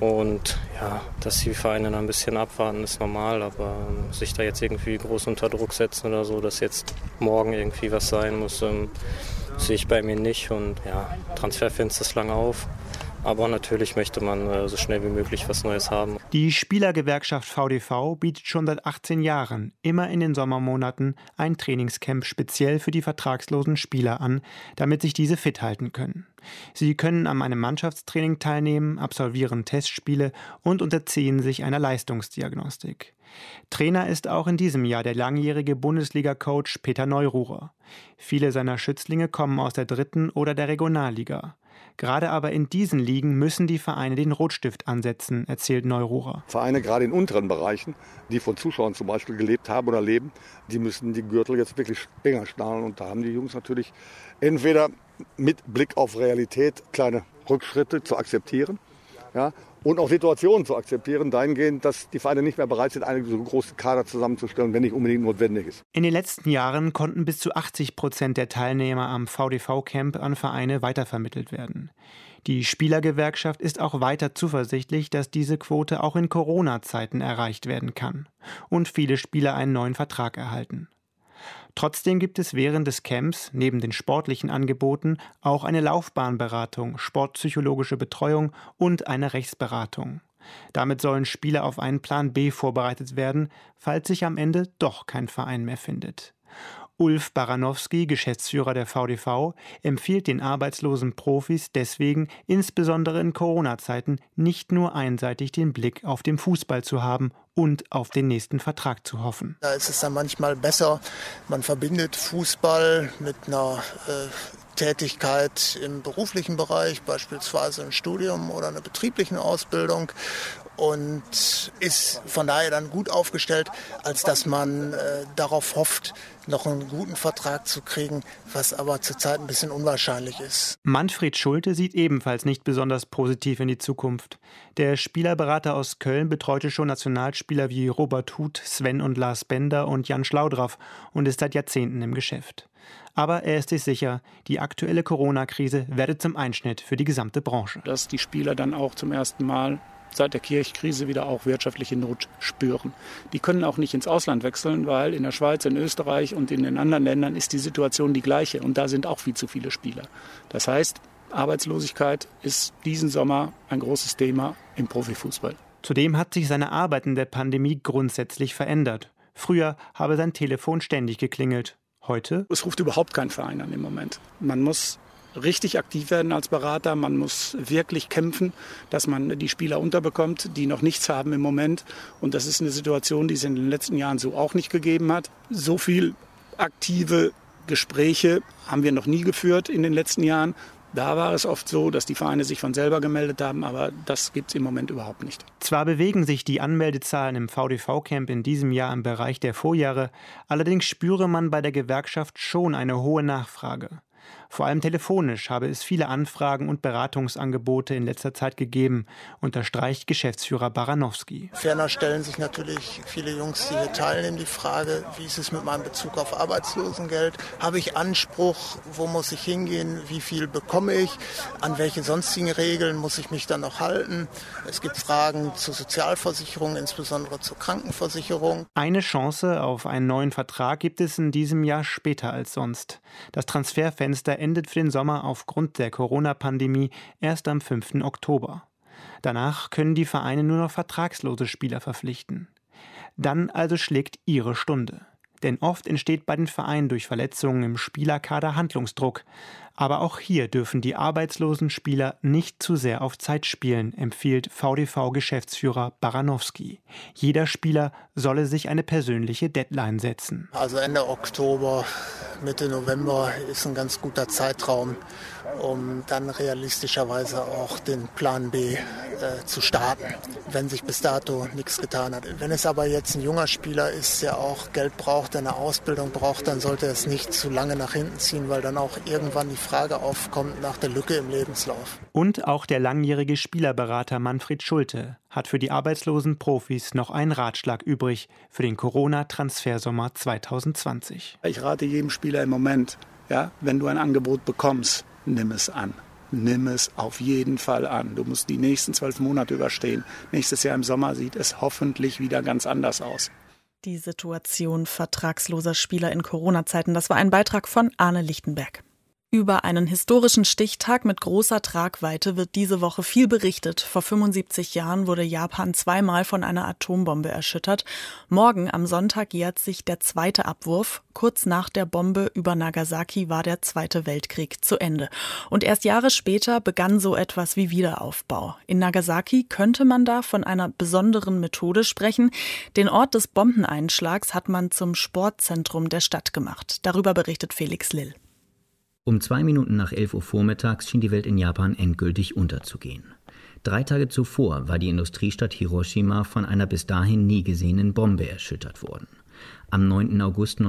Und ja, dass die Vereine da ein bisschen abwarten, ist normal, aber sich da jetzt irgendwie groß unter Druck setzen oder so, dass jetzt morgen irgendwie was sein muss, sehe ich bei mir nicht. Und ja, Transferfenster ist lange auf. Aber natürlich möchte man so schnell wie möglich was Neues haben. Die Spielergewerkschaft VDV bietet schon seit 18 Jahren immer in den Sommermonaten ein Trainingscamp speziell für die vertragslosen Spieler an, damit sich diese fit halten können. Sie können an einem Mannschaftstraining teilnehmen, absolvieren Testspiele und unterziehen sich einer Leistungsdiagnostik. Trainer ist auch in diesem Jahr der langjährige Bundesliga-Coach Peter Neururer. Viele seiner Schützlinge kommen aus der 3. oder der Regionalliga. Gerade aber in diesen Ligen müssen die Vereine den Rotstift ansetzen, erzählt Neururer. Vereine gerade in unteren Bereichen, die von Zuschauern zum Beispiel gelebt haben oder leben, die müssen die Gürtel jetzt wirklich enger schnallen. Und da haben die Jungs natürlich entweder mit Blick auf Realität kleine Rückschritte zu akzeptieren, ja, und auch Situationen zu akzeptieren, dahingehend, dass die Vereine nicht mehr bereit sind, einen so großen Kader zusammenzustellen, wenn nicht unbedingt notwendig ist. In den letzten Jahren konnten bis zu 80% der Teilnehmer am VDV-Camp an Vereine weitervermittelt werden. Die Spielergewerkschaft ist auch weiter zuversichtlich, dass diese Quote auch in Corona-Zeiten erreicht werden kann und viele Spieler einen neuen Vertrag erhalten. Trotzdem gibt es während des Camps neben den sportlichen Angeboten auch eine Laufbahnberatung, sportpsychologische Betreuung und eine Rechtsberatung. Damit sollen Spieler auf einen Plan B vorbereitet werden, falls sich am Ende doch kein Verein mehr findet. Ulf Baranowski, Geschäftsführer der VDV, empfiehlt den arbeitslosen Profis deswegen, insbesondere in Corona-Zeiten, nicht nur einseitig den Blick auf den Fußball zu haben und auf den nächsten Vertrag zu hoffen. Da ist es dann manchmal besser, man verbindet Fußball mit einer Tätigkeit im beruflichen Bereich, beispielsweise ein Studium oder eine betriebliche Ausbildung. und ist von daher dann gut aufgestellt, als dass man darauf hofft, noch einen guten Vertrag zu kriegen, was aber zurzeit ein bisschen unwahrscheinlich ist. Manfred Schulte sieht ebenfalls nicht besonders positiv in die Zukunft. Der Spielerberater aus Köln betreute schon Nationalspieler wie Robert Huth, Sven und Lars Bender und Jan Schlaudraff und ist seit Jahrzehnten im Geschäft. Aber er ist sich sicher, die aktuelle Corona-Krise werde zum Einschnitt für die gesamte Branche. Dass die Spieler dann auch zum ersten Mal seit der Kirchkrise wieder auch wirtschaftliche Not spüren. Die können auch nicht ins Ausland wechseln, weil in der Schweiz, in Österreich und in den anderen Ländern ist die Situation die gleiche. Und da sind auch viel zu viele Spieler. Das heißt, Arbeitslosigkeit ist diesen Sommer ein großes Thema im Profifußball. Zudem hat sich seine Arbeit in der Pandemie grundsätzlich verändert. Früher habe sein Telefon ständig geklingelt. Heute? Es ruft überhaupt kein Verein an im Moment. Man muss richtig aktiv werden als Berater. Man muss wirklich kämpfen, dass man die Spieler unterbekommt, die noch nichts haben im Moment. Und das ist eine Situation, die es in den letzten Jahren so auch nicht gegeben hat. So viel aktive Gespräche haben wir noch nie geführt in den letzten Jahren. Da war es oft so, dass die Vereine sich von selber gemeldet haben, aber das gibt es im Moment überhaupt nicht. Zwar bewegen sich die Anmeldezahlen im VDV-Camp in diesem Jahr im Bereich der Vorjahre, allerdings spüre man bei der Gewerkschaft schon eine hohe Nachfrage. Vor allem telefonisch habe es viele Anfragen und Beratungsangebote in letzter Zeit gegeben, unterstreicht Geschäftsführer Baranowski. Ferner stellen sich natürlich viele Jungs, die hier teilnehmen, die Frage, wie ist es mit meinem Bezug auf Arbeitslosengeld? Habe ich Anspruch? Wo muss ich hingehen? Wie viel bekomme ich? An welche sonstigen Regeln muss ich mich dann noch halten? Es gibt Fragen zur Sozialversicherung, insbesondere zur Krankenversicherung. Eine Chance auf einen neuen Vertrag gibt es in diesem Jahr später als sonst. Das Transferfenster endet für den Sommer aufgrund der Corona-Pandemie erst am 5. Oktober. Danach können die Vereine nur noch vertragslose Spieler verpflichten. Dann also schlägt ihre Stunde. Denn oft entsteht bei den Vereinen durch Verletzungen im Spielerkader Handlungsdruck. Aber auch hier dürfen die arbeitslosen Spieler nicht zu sehr auf Zeit spielen, empfiehlt VDV-Geschäftsführer Baranowski. Jeder Spieler solle sich eine persönliche Deadline setzen. Also Ende Oktober, Mitte November ist ein ganz guter Zeitraum, um dann realistischerweise auch den Plan B zu starten, wenn sich bis dato nichts getan hat. Wenn es aber jetzt ein junger Spieler ist, der auch Geld braucht, der eine Ausbildung braucht, dann sollte es nicht zu lange nach hinten ziehen, weil dann auch irgendwann die Frage aufkommt nach der Lücke im Lebenslauf. Und auch der langjährige Spielerberater Manfred Schulte hat für die arbeitslosen Profis noch einen Ratschlag übrig für den Corona-Transfersommer 2020. Ich rate jedem Spieler im Moment, wenn du ein Angebot bekommst, nimm es an. Nimm es auf jeden Fall an. Du musst die nächsten 12 Monate überstehen. Nächstes Jahr im Sommer sieht es hoffentlich wieder ganz anders aus. Die Situation vertragsloser Spieler in Corona-Zeiten, das war ein Beitrag von Arne Lichtenberg. Über einen historischen Stichtag mit großer Tragweite wird diese Woche viel berichtet. Vor 75 Jahren wurde Japan zweimal von einer Atombombe erschüttert. Morgen am Sonntag jährt sich der zweite Abwurf. Kurz nach der Bombe über Nagasaki war der Zweite Weltkrieg zu Ende. Und erst Jahre später begann so etwas wie Wiederaufbau. In Nagasaki könnte man da von einer besonderen Methode sprechen. Den Ort des Bombeneinschlags hat man zum Sportzentrum der Stadt gemacht. Darüber berichtet Felix Lill. Um 2 Minuten nach 11 Uhr vormittags schien die Welt in Japan endgültig unterzugehen. 3 Tage zuvor war die Industriestadt Hiroshima von einer bis dahin nie gesehenen Bombe erschüttert worden. Am 9. August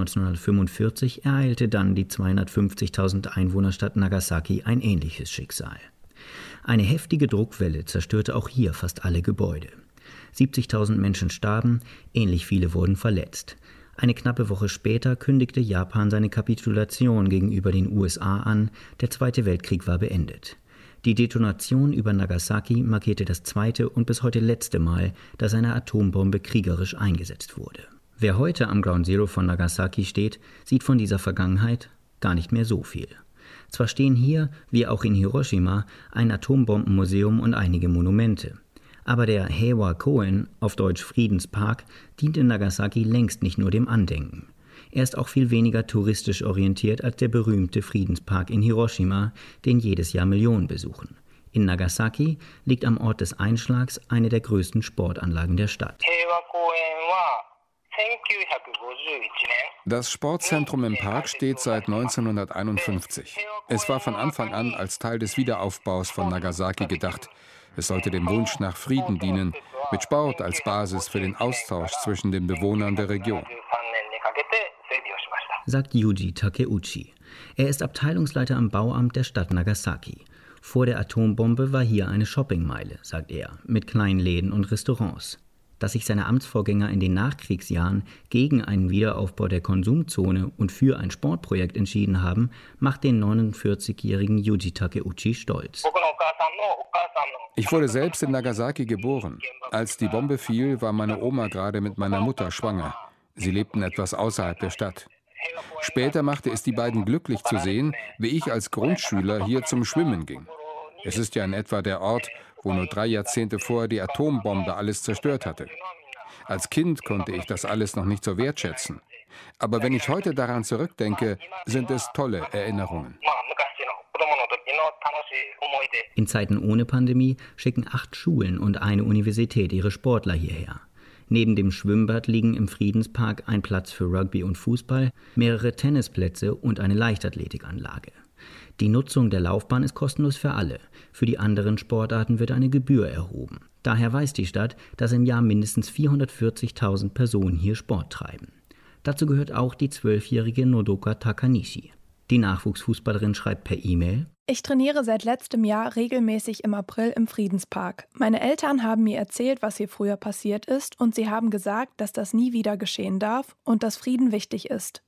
1945 ereilte dann die 250.000 Einwohnerstadt Nagasaki ein ähnliches Schicksal. Eine heftige Druckwelle zerstörte auch hier fast alle Gebäude. 70.000 Menschen starben, ähnlich viele wurden verletzt. Eine knappe Woche später kündigte Japan seine Kapitulation gegenüber den USA an, der Zweite Weltkrieg war beendet. Die Detonation über Nagasaki markierte das zweite und bis heute letzte Mal, dass eine Atombombe kriegerisch eingesetzt wurde. Wer heute am Ground Zero von Nagasaki steht, sieht von dieser Vergangenheit gar nicht mehr so viel. Zwar stehen hier, wie auch in Hiroshima, ein Atombombenmuseum und einige Monumente. Aber der Heiwa-Koen, auf Deutsch Friedenspark, dient in Nagasaki längst nicht nur dem Andenken. Er ist auch viel weniger touristisch orientiert als der berühmte Friedenspark in Hiroshima, den jedes Jahr Millionen besuchen. In Nagasaki liegt am Ort des Einschlags eine der größten Sportanlagen der Stadt. Das Sportzentrum im Park steht seit 1951. Es war von Anfang an als Teil des Wiederaufbaus von Nagasaki gedacht. Es sollte dem Wunsch nach Frieden dienen, mit Sport als Basis für den Austausch zwischen den Bewohnern der Region. Sagt Yuji Takeuchi. Er ist Abteilungsleiter am Bauamt der Stadt Nagasaki. Vor der Atombombe war hier eine Shoppingmeile, sagt er, mit kleinen Läden und Restaurants. Dass sich seine Amtsvorgänger in den Nachkriegsjahren gegen einen Wiederaufbau der Konsumzone und für ein Sportprojekt entschieden haben, macht den 49-jährigen Yuji Takeuchi stolz. Ich wurde selbst in Nagasaki geboren. Als die Bombe fiel, war meine Oma gerade mit meiner Mutter schwanger. Sie lebten etwas außerhalb der Stadt. Später machte es die beiden glücklich zu sehen, wie ich als Grundschüler hier zum Schwimmen ging. Es ist ja in etwa der Ort, wo nur 3 Jahrzehnte vorher die Atombombe alles zerstört hatte. Als Kind konnte ich das alles noch nicht so wertschätzen. Aber wenn ich heute daran zurückdenke, sind es tolle Erinnerungen. In Zeiten ohne Pandemie schicken 8 Schulen und eine Universität ihre Sportler hierher. Neben dem Schwimmbad liegen im Friedenspark ein Platz für Rugby und Fußball, mehrere Tennisplätze und eine Leichtathletikanlage. Die Nutzung der Laufbahn ist kostenlos für alle. Für die anderen Sportarten wird eine Gebühr erhoben. Daher weiß die Stadt, dass im Jahr mindestens 440.000 Personen hier Sport treiben. Dazu gehört auch die 12-jährige Nodoka Takanishi. Die Nachwuchsfußballerin schreibt per E-Mail: Ich trainiere seit letztem Jahr regelmäßig im April im Friedenspark. Meine Eltern haben mir erzählt, was hier früher passiert ist, und sie haben gesagt, dass das nie wieder geschehen darf und dass Frieden wichtig ist.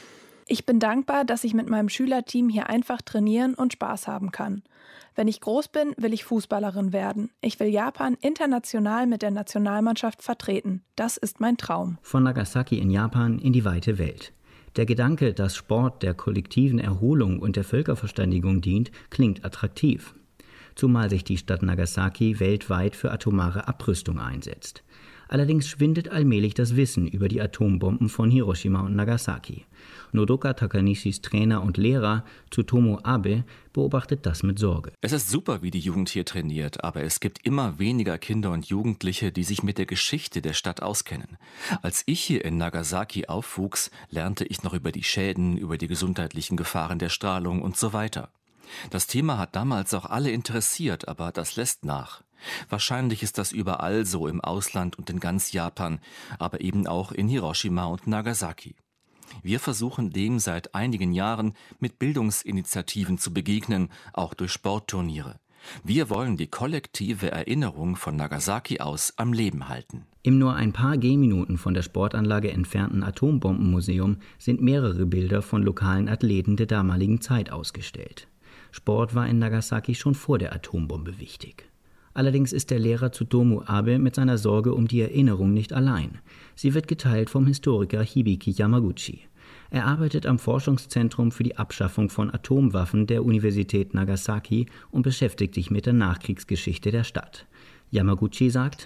Ich bin dankbar, dass ich mit meinem Schülerteam hier einfach trainieren und Spaß haben kann. Wenn ich groß bin, will ich Fußballerin werden. Ich will Japan international mit der Nationalmannschaft vertreten. Das ist mein Traum. Von Nagasaki in Japan in die weite Welt. Der Gedanke, dass Sport der kollektiven Erholung und der Völkerverständigung dient, klingt attraktiv. Zumal sich die Stadt Nagasaki weltweit für atomare Abrüstung einsetzt. Allerdings schwindet allmählich das Wissen über die Atombomben von Hiroshima und Nagasaki. Nodoka Takanishis Trainer und Lehrer Tsutomu Abe beobachtet das mit Sorge. Es ist super, wie die Jugend hier trainiert, aber es gibt immer weniger Kinder und Jugendliche, die sich mit der Geschichte der Stadt auskennen. Als ich hier in Nagasaki aufwuchs, lernte ich noch über die Schäden, über die gesundheitlichen Gefahren der Strahlung und so weiter. Das Thema hat damals auch alle interessiert, aber das lässt nach. Wahrscheinlich ist das überall so im Ausland und in ganz Japan, aber eben auch in Hiroshima und Nagasaki. Wir versuchen dem seit einigen Jahren mit Bildungsinitiativen zu begegnen, auch durch Sportturniere. Wir wollen die kollektive Erinnerung von Nagasaki aus am Leben halten. Im nur ein paar Gehminuten von der Sportanlage entfernten Atombombenmuseum sind mehrere Bilder von lokalen Athleten der damaligen Zeit ausgestellt. Sport war in Nagasaki schon vor der Atombombe wichtig. Allerdings ist der Lehrer Tsutomu Abe mit seiner Sorge um die Erinnerung nicht allein. Sie wird geteilt vom Historiker Hibiki Yamaguchi. Er arbeitet am Forschungszentrum für die Abschaffung von Atomwaffen der Universität Nagasaki und beschäftigt sich mit der Nachkriegsgeschichte der Stadt. Yamaguchi sagt: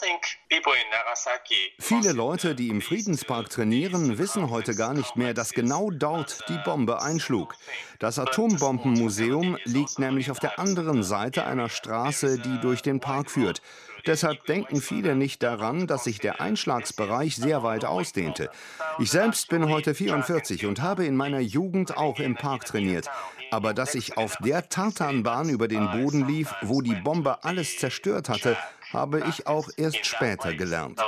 Viele Leute, die im Friedenspark trainieren, wissen heute gar nicht mehr, dass genau dort die Bombe einschlug. Das Atombombenmuseum liegt nämlich auf der anderen Seite einer Straße, die durch den Park führt. Deshalb denken viele nicht daran, dass sich der Einschlagsbereich sehr weit ausdehnte. Ich selbst bin heute 44 und habe in meiner Jugend auch im Park trainiert. Aber dass ich auf der Tartanbahn über den Boden lief, wo die Bombe alles zerstört hatte, habe ich auch erst später gelernt.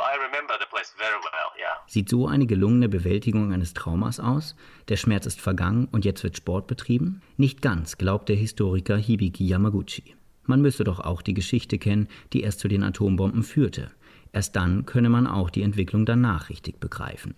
Sieht so eine gelungene Bewältigung eines Traumas aus? Der Schmerz ist vergangen und jetzt wird Sport betrieben? Nicht ganz, glaubt der Historiker Hibiki Yamaguchi. Man müsse doch auch die Geschichte kennen, die erst zu den Atombomben führte. Erst dann könne man auch die Entwicklung danach richtig begreifen.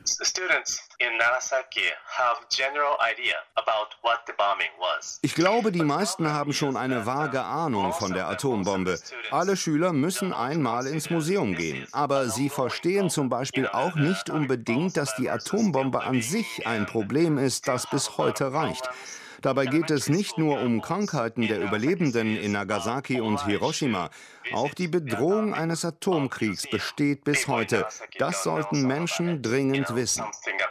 Ich glaube, die meisten haben schon eine vage Ahnung von der Atombombe. Alle Schüler müssen einmal ins Museum gehen. Aber sie verstehen zum Beispiel auch nicht unbedingt, dass die Atombombe an sich ein Problem ist, das bis heute reicht. Dabei geht es nicht nur um Krankheiten der Überlebenden in Nagasaki und Hiroshima. Auch die Bedrohung eines Atomkriegs besteht bis heute. Das sollten Menschen dringend wissen.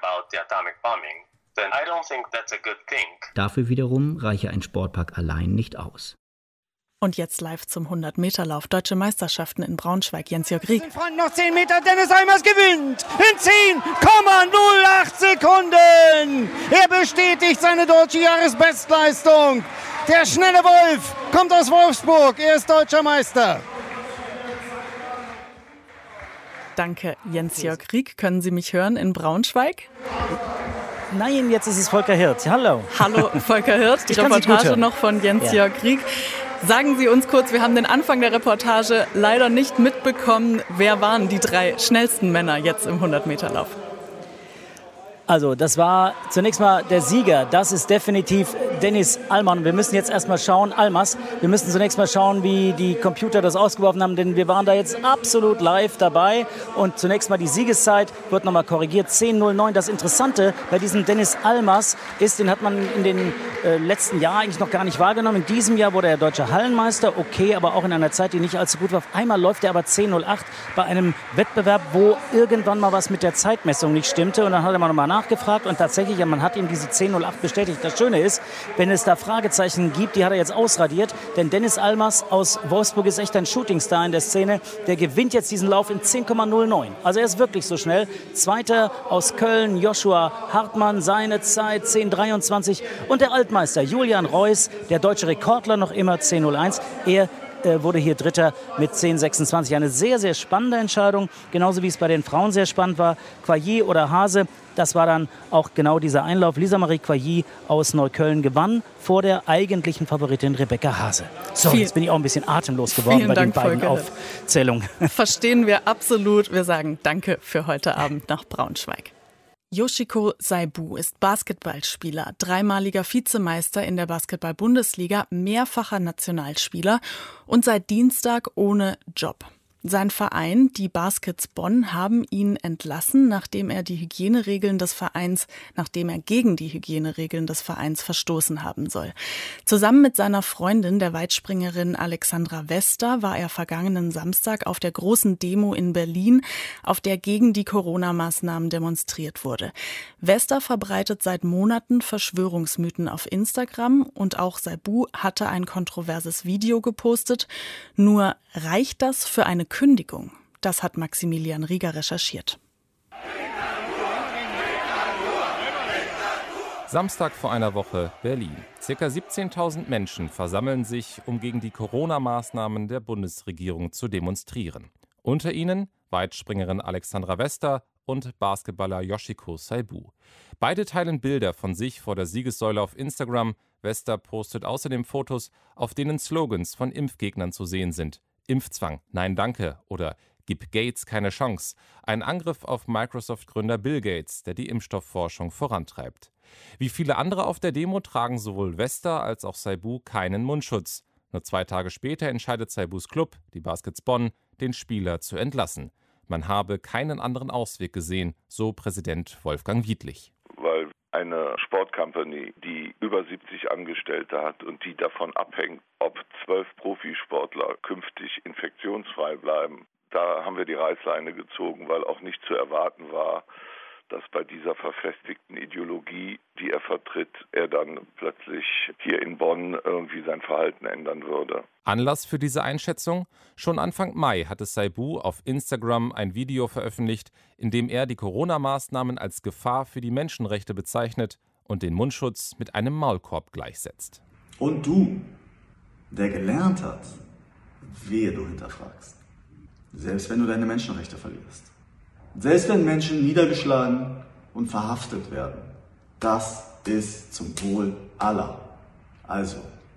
Dafür wiederum reiche ein Sportpark allein nicht aus. Und jetzt live zum 100-Meter-Lauf. Deutsche Meisterschaften in Braunschweig. Jens-Jörg Rieck. Noch 10 Meter, Dennis Eimers gewinnt in 10,08 Sekunden. Er bestätigt seine deutsche Jahresbestleistung. Der schnelle Wolf kommt aus Wolfsburg. Er ist deutscher Meister. Danke, Jens-Jörg Rieck. Können Sie mich hören in Braunschweig? Nein, jetzt ist es Volker Hirt. Hallo. Hallo, Volker Hirt. Die Reportage noch von Jens-Jörg Rieck. Sagen Sie uns kurz, wir haben den Anfang der Reportage leider nicht mitbekommen. Wer waren die 3 schnellsten Männer jetzt im 100-Meter-Lauf? Also, das war zunächst mal der Sieger. Das ist definitiv Dennis Allmann. Wir müssen jetzt erstmal schauen, wir müssen zunächst mal schauen, wie die Computer das ausgeworfen haben, denn wir waren da jetzt absolut live dabei. Und zunächst mal die Siegeszeit wird nochmal korrigiert, 10:09. Das Interessante bei diesem Dennis Almas ist, den hat man in den letzten Jahren eigentlich noch gar nicht wahrgenommen. In diesem Jahr wurde er deutscher Hallenmeister, okay, aber auch in einer Zeit, die nicht allzu gut war. Auf einmal läuft er aber 10:08 bei einem Wettbewerb, wo irgendwann mal was mit der Zeitmessung nicht stimmte. Und dann hat er mal nochmal nachgefragt und tatsächlich, ja, man hat ihm diese 10:08 bestätigt. Das Schöne ist, wenn es da Fragezeichen gibt, die hat er jetzt ausradiert, denn Dennis Almas aus Wolfsburg ist echt ein Shootingstar in der Szene. Der gewinnt jetzt diesen Lauf in 10,09. Also er ist wirklich so schnell. Zweiter aus Köln, Joshua Hartmann, seine Zeit 10:23. Und der Altmeister Julian Reuss, der deutsche Rekordler noch immer 10:01. Er wurde hier Dritter mit 10:26. Eine sehr, sehr spannende Entscheidung, genauso wie es bei den Frauen sehr spannend war. Quaillier oder Hase, das war dann auch genau dieser Einlauf. Lisa-Marie Quaillier aus Neukölln gewann vor der eigentlichen Favoritin Rebecca Hase. So, jetzt bin ich auch ein bisschen atemlos geworden bei den beiden Aufzählungen. Verstehen wir absolut. Wir sagen Danke für heute Abend nach Braunschweig. Yoshiko Saibu ist Basketballspieler, 3-maliger Vizemeister in der Basketball-Bundesliga, mehrfacher Nationalspieler und seit Dienstag ohne Job. Sein Verein, die Baskets Bonn, haben ihn entlassen, nachdem er gegen die Hygieneregeln des Vereins verstoßen haben soll. Zusammen mit seiner Freundin, der Weitspringerin Alexandra Wester, war er vergangenen Samstag auf der großen Demo in Berlin, auf der gegen die Corona-Maßnahmen demonstriert wurde. Wester verbreitet seit Monaten Verschwörungsmythen auf Instagram und auch Saibu hatte ein kontroverses Video gepostet. Nur reicht das für eine Kündigung? Das hat Maximilian Rieger recherchiert. Samstag vor einer Woche, Berlin. Circa 17.000 Menschen versammeln sich, um gegen die Corona-Maßnahmen der Bundesregierung zu demonstrieren. Unter ihnen Weitspringerin Alexandra Wester und Basketballer Yoshiko Saibu. Beide teilen Bilder von sich vor der Siegessäule auf Instagram. Wester postet außerdem Fotos, auf denen Slogans von Impfgegnern zu sehen sind. Impfzwang, nein danke oder Gib Gates keine Chance. Ein Angriff auf Microsoft-Gründer Bill Gates, der die Impfstoffforschung vorantreibt. Wie viele andere auf der Demo tragen sowohl Wester als auch Saibu keinen Mundschutz. Nur 2 Tage später entscheidet Saibus Club, die Baskets Bonn, den Spieler zu entlassen. Man habe keinen anderen Ausweg gesehen, so Präsident Wolfgang Wiedlich. Weil eine Sportcompany, die über 70 Angestellte hat und die davon abhängt, ob 12 Profisportler künftig infektionsfrei bleiben, da haben wir die Reißleine gezogen, weil auch nicht zu erwarten war, dass bei dieser verfestigten Ideologie, die er vertritt, er dann plötzlich hier in Bonn irgendwie sein Verhalten ändern würde. Anlass für diese Einschätzung? Schon Anfang Mai hatte Saibu auf Instagram ein Video veröffentlicht, in dem er die Corona-Maßnahmen als Gefahr für die Menschenrechte bezeichnet und den Mundschutz mit einem Maulkorb gleichsetzt. Und du, der gelernt hat, wehe du hinterfragst. Selbst wenn du deine Menschenrechte verlierst. Selbst wenn Menschen niedergeschlagen und verhaftet werden. Das ist zum Wohl aller. Also,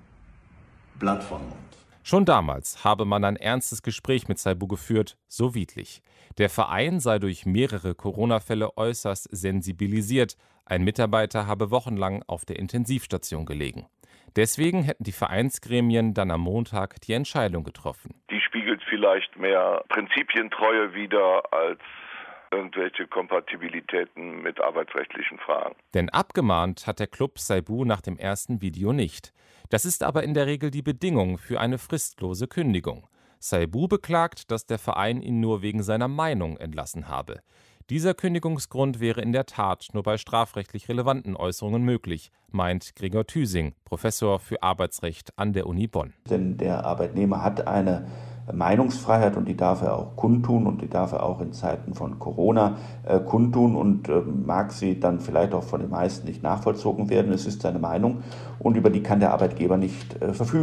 Blatt vom Mund. Schon damals habe man ein ernstes Gespräch mit Saibu geführt, so Wiedlich. Der Verein sei durch mehrere Corona-Fälle äußerst sensibilisiert. Ein Mitarbeiter habe wochenlang auf der Intensivstation gelegen. Deswegen hätten die Vereinsgremien dann am Montag die Entscheidung getroffen. Die spiegelt vielleicht mehr Prinzipientreue wider als irgendwelche Kompatibilitäten mit arbeitsrechtlichen Fragen. Denn abgemahnt hat der Club Saibu nach dem ersten Video nicht. Das ist aber in der Regel die Bedingung für eine fristlose Kündigung. Saibu beklagt, dass der Verein ihn nur wegen seiner Meinung entlassen habe. Dieser Kündigungsgrund wäre in der Tat nur bei strafrechtlich relevanten Äußerungen möglich, meint Gregor Thüsing, Professor für Arbeitsrecht an der Uni Bonn. Denn der Arbeitnehmer hat eine Meinungsfreiheit und die darf er auch kundtun und die darf er auch in Zeiten von Corona kundtun und mag sie dann vielleicht auch von den meisten nicht nachvollzogen werden. Es ist seine Meinung und über die kann der Arbeitgeber nicht verfügen.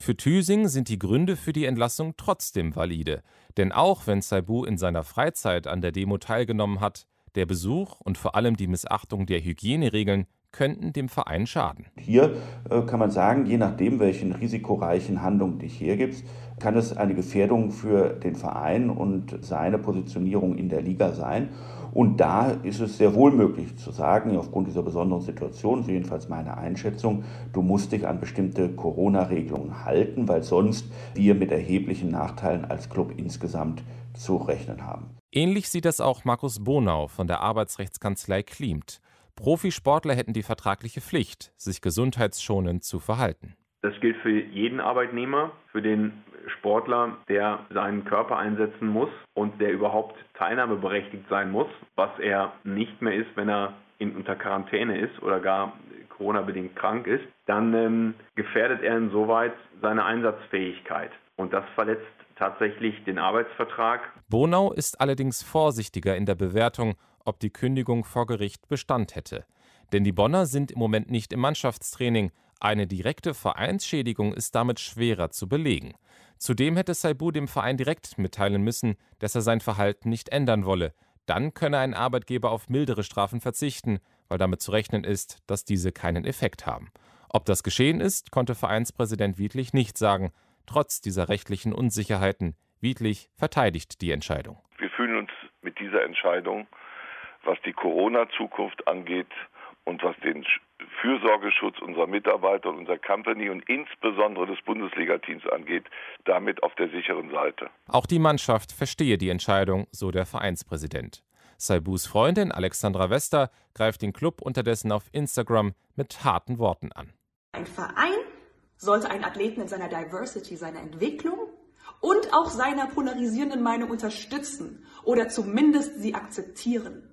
Für Thüsing sind die Gründe für die Entlassung trotzdem valide. Denn auch wenn Saibu in seiner Freizeit an der Demo teilgenommen hat, der Besuch und vor allem die Missachtung der Hygieneregeln könnten dem Verein schaden. Hier kann man sagen, je nachdem, welchen risikoreichen Handlungen dich hergibst, kann es eine Gefährdung für den Verein und seine Positionierung in der Liga sein. Und da ist es sehr wohl möglich zu sagen, aufgrund dieser besonderen Situation, so jedenfalls meine Einschätzung, du musst dich an bestimmte Corona-Regelungen halten, weil sonst wir mit erheblichen Nachteilen als Club insgesamt zu rechnen haben. Ähnlich sieht das auch Markus Bonau von der Arbeitsrechtskanzlei Klimt. Profisportler hätten die vertragliche Pflicht, sich gesundheitsschonend zu verhalten. Das gilt für jeden Arbeitnehmer, für den Sportler, der seinen Körper einsetzen muss und der überhaupt teilnahmeberechtigt sein muss, was er nicht mehr ist, wenn er unter Quarantäne ist oder gar Corona-bedingt krank ist, dann gefährdet er insoweit seine Einsatzfähigkeit. Und das verletzt tatsächlich den Arbeitsvertrag. Bonau ist allerdings vorsichtiger in der Bewertung, ob die Kündigung vor Gericht Bestand hätte. Denn die Bonner sind im Moment nicht im Mannschaftstraining. Eine direkte Vereinsschädigung ist damit schwerer zu belegen. Zudem hätte Saibu dem Verein direkt mitteilen müssen, dass er sein Verhalten nicht ändern wolle. Dann könne ein Arbeitgeber auf mildere Strafen verzichten, weil damit zu rechnen ist, dass diese keinen Effekt haben. Ob das geschehen ist, konnte Vereinspräsident Wiedlich nicht sagen. Trotz dieser rechtlichen Unsicherheiten, Wiedlich verteidigt die Entscheidung. Wir fühlen uns mit dieser Entscheidung, was die Corona-Zukunft angeht und was den Fürsorgeschutz unserer Mitarbeiter und unserer Company und insbesondere des Bundesliga-Teams angeht, damit auf der sicheren Seite. Auch die Mannschaft verstehe die Entscheidung, so der Vereinspräsident. Saibus Freundin Alexandra Wester greift den Club unterdessen auf Instagram mit harten Worten an. Ein Verein sollte einen Athleten in seiner Diversity, seiner Entwicklung und auch seiner polarisierenden Meinung unterstützen oder zumindest sie akzeptieren.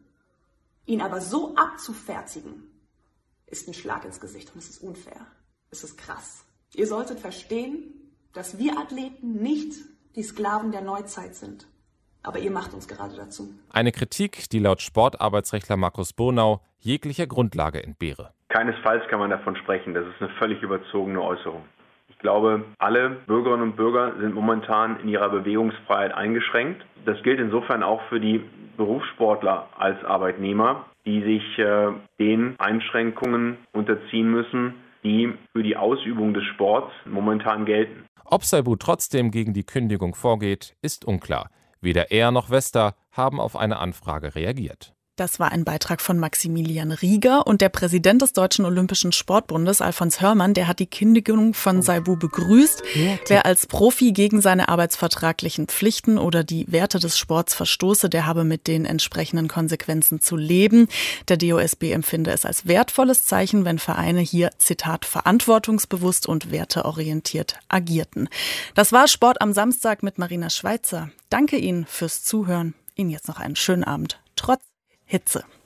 Ihn aber so abzufertigen, ist ein Schlag ins Gesicht und es ist unfair. Es ist krass. Ihr solltet verstehen, dass wir Athleten nicht die Sklaven der Neuzeit sind. Aber ihr macht uns gerade dazu. Eine Kritik, die laut Sportarbeitsrechtler Markus Bonau jeglicher Grundlage entbehre. Keinesfalls kann man davon sprechen, das ist eine völlig überzogene Äußerung. Ich glaube, alle Bürgerinnen und Bürger sind momentan in ihrer Bewegungsfreiheit eingeschränkt. Das gilt insofern auch für die Berufssportler als Arbeitnehmer, die sich den Einschränkungen unterziehen müssen, die für die Ausübung des Sports momentan gelten. Ob Saibu trotzdem gegen die Kündigung vorgeht, ist unklar. Weder er noch Wester haben auf eine Anfrage reagiert. Das war ein Beitrag von Maximilian Rieger und der Präsident des Deutschen Olympischen Sportbundes, Alfons Hörmann, der hat die Kündigung von Saibu begrüßt. Wer als Profi gegen seine arbeitsvertraglichen Pflichten oder die Werte des Sports verstoße, der habe mit den entsprechenden Konsequenzen zu leben. Der DOSB empfinde es als wertvolles Zeichen, wenn Vereine hier, Zitat, verantwortungsbewusst und werteorientiert agierten. Das war Sport am Samstag mit Marina Schweizer. Danke Ihnen fürs Zuhören. Ihnen jetzt noch einen schönen Abend, trotz Hitze.